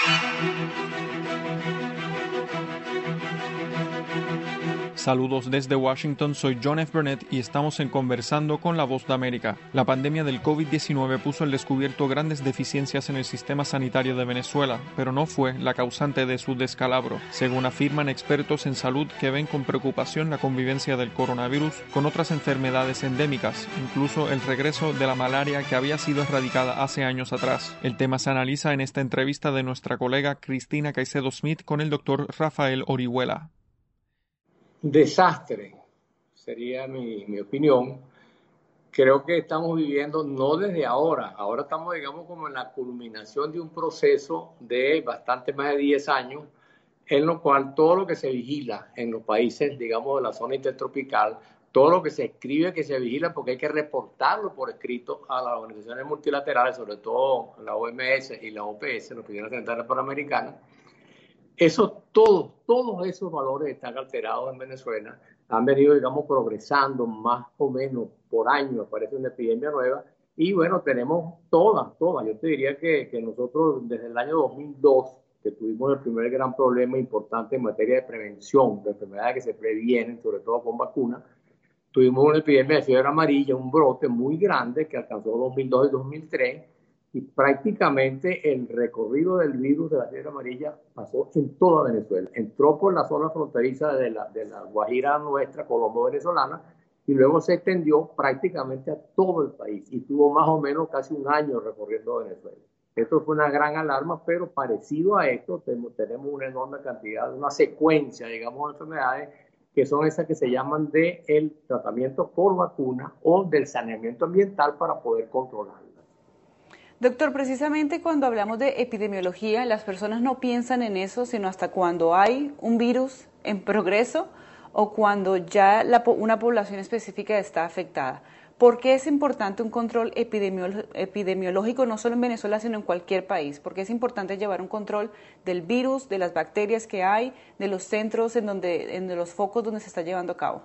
Saludos desde Washington, soy John F. Burnett y estamos en Conversando con la Voz de América. La pandemia del COVID-19 puso al descubierto grandes deficiencias en el sistema sanitario de Venezuela, pero no fue la causante de su descalabro, según afirman expertos en salud que ven con preocupación la convivencia del coronavirus con otras enfermedades endémicas, incluso el regreso de la malaria que había sido erradicada hace años atrás. El tema se analiza en esta entrevista de nuestra colega Cristina Caicedo Smith con el doctor Rafael Orihuela. Desastre, sería mi opinión. Creo que estamos viviendo, no desde ahora estamos, digamos, como en la culminación de un proceso de bastante más de 10 años, en lo cual todo lo que se vigila en los países, digamos, de la zona intertropical, todo lo que se escribe que se vigila, porque hay que reportarlo por escrito a las organizaciones multilaterales, sobre todo la OMS y la OPS, la Oficina Central Panamericana. Todos esos valores están alterados en Venezuela, han venido, digamos, progresando más o menos por año, aparece una epidemia nueva, y bueno, tenemos todas, yo te diría que nosotros desde el año 2002, que tuvimos el primer gran problema importante en materia de prevención de enfermedades que se previenen, sobre todo con vacunas, tuvimos una epidemia de fiebre amarilla, un brote muy grande que alcanzó 2002 y 2003, y prácticamente el recorrido del virus de la fiebre amarilla pasó en toda Venezuela. Entró por la zona fronteriza de la Guajira nuestra, colombo-venezolana, y luego se extendió prácticamente a todo el país y tuvo más o menos casi un año recorriendo Venezuela. Esto fue una gran alarma, pero parecido a esto tenemos una enorme cantidad, una secuencia, digamos, de enfermedades que son esas que se llaman del tratamiento por vacuna o del saneamiento ambiental para poder controlarlas. Doctor, precisamente cuando hablamos de epidemiología, las personas no piensan en eso, sino hasta cuando hay un virus en progreso o cuando ya una población específica está afectada. ¿Por qué es importante un control epidemiológico no solo en Venezuela, sino en cualquier país? ¿Por qué es importante llevar un control del virus, de las bacterias que hay, de los centros en los focos donde se está llevando a cabo?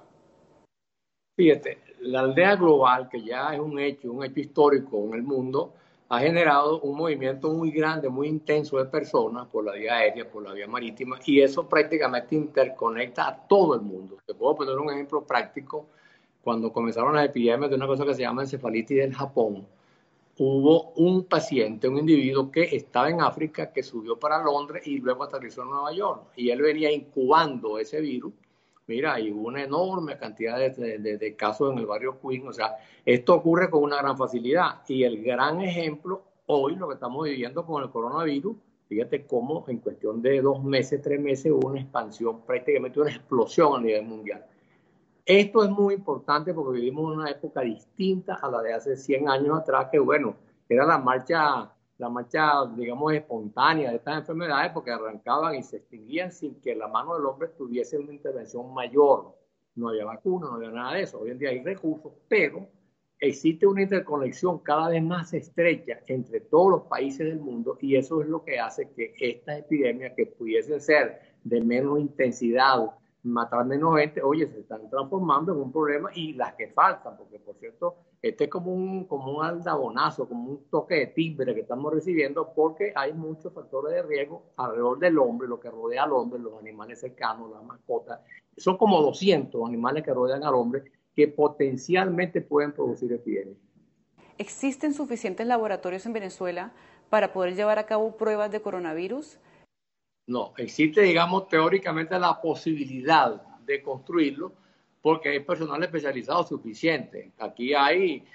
Fíjate, la aldea global, que ya es un hecho histórico en el mundo, ha generado un movimiento muy grande, muy intenso de personas por la vía aérea, por la vía marítima, y eso prácticamente interconecta a todo el mundo. Te puedo poner un ejemplo práctico. Cuando comenzaron las epidemias de una cosa que se llama encefalitis del Japón, hubo un paciente, un individuo que estaba en África, que subió para Londres y luego aterrizó en Nueva York, y él venía incubando ese virus. Mira, hay una enorme cantidad de casos en el barrio Queen. O sea, esto ocurre con una gran facilidad. Y el gran ejemplo, hoy lo que estamos viviendo con el coronavirus, fíjate cómo en cuestión de 2 meses, 3 meses, hubo una expansión, prácticamente una explosión a nivel mundial. Esto es muy importante porque vivimos en una época distinta a la de hace 100 años atrás, que bueno, era la marcha, digamos, espontánea de estas enfermedades, porque arrancaban y se extinguían sin que la mano del hombre tuviese una intervención mayor. No había vacuna, no había nada de eso. Hoy en día hay recursos, pero existe una interconexión cada vez más estrecha entre todos los países del mundo, y eso es lo que hace que estas epidemias, que pudiesen ser de menos intensidad, matar menos gente, oye, se están transformando en un problema, y las que faltan, porque por cierto, este es como un aldabonazo, como un toque de timbre que estamos recibiendo, porque hay muchos factores de riesgo alrededor del hombre, lo que rodea al hombre, los animales cercanos, las mascotas. Son como 200 animales que rodean al hombre que potencialmente pueden producir epidemias. ¿Existen suficientes laboratorios en Venezuela para poder llevar a cabo pruebas de coronavirus? No, existe, digamos, teóricamente la posibilidad de construirlo porque hay personal especializado suficiente. Aquí hay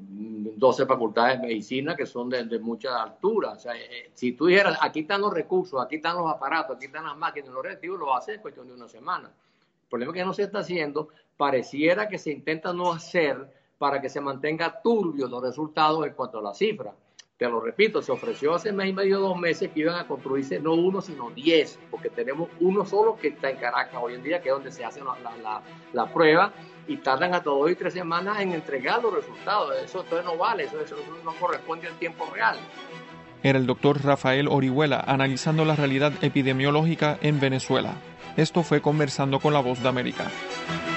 12 facultades de medicina que son de mucha altura. O sea, si tú dijeras, aquí están los recursos, aquí están los aparatos, aquí están las máquinas, los reactivos, lo hace en cuestión de una semana. El problema es que no se está haciendo, pareciera que se intenta no hacer para que se mantenga turbio los resultados en cuanto a la cifra. Te lo repito, se ofreció hace mes y medio, 2 meses, que iban a construirse no 1, sino 10, porque tenemos uno solo que está en Caracas hoy en día, que es donde se hace la prueba, y tardan hasta 2 y 3 semanas en entregar los resultados. Eso entonces no vale, eso no corresponde al tiempo real. Era el doctor Rafael Orihuela analizando la realidad epidemiológica en Venezuela. Esto fue Conversando con la Voz de América.